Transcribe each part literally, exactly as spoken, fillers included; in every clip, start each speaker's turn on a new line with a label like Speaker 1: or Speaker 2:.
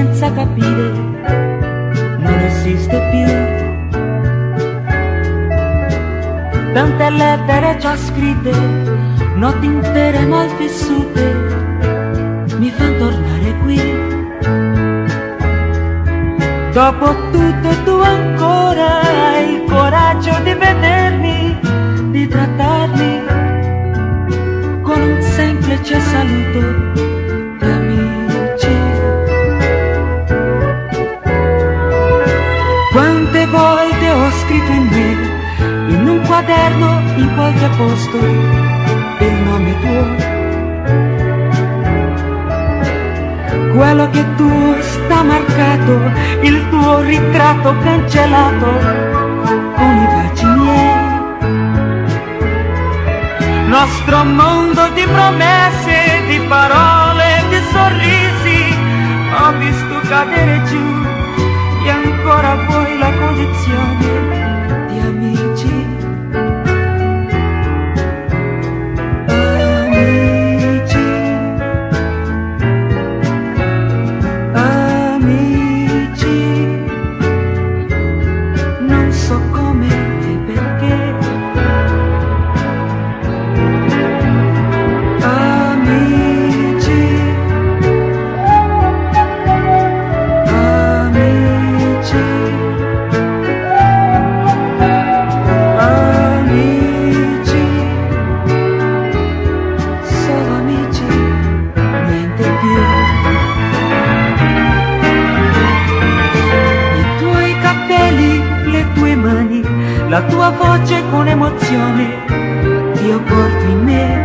Speaker 1: senza capire non esiste più. Tante lettere già scritte, notti intere mal vissute, mi fan tornare qui. Dopo tutto tu ancora hai il coraggio di vedermi, di trattarmi con un semplice saluto di amici. Quante volte ho scritto in me, in un quaderno, in qualche posto, il nome tuo. Quello che tu sta marcato, il tuo ritratto cancellato con i baci miei. Nostro mondo di promesse, di parole, di sorrisi, ho visto cadere giù e ancora vuoi la condizione di amici. La tua voce con emozione io porto in me,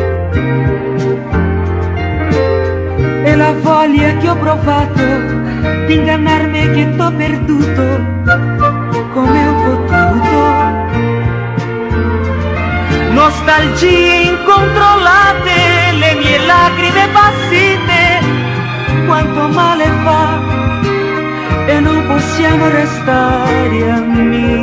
Speaker 1: e la voglia che ho provato di ingannarmi che t'ho perduto come ho potuto. Nostalgie incontrollate, le mie lacrime passite, quanto male fa e non possiamo restare amici.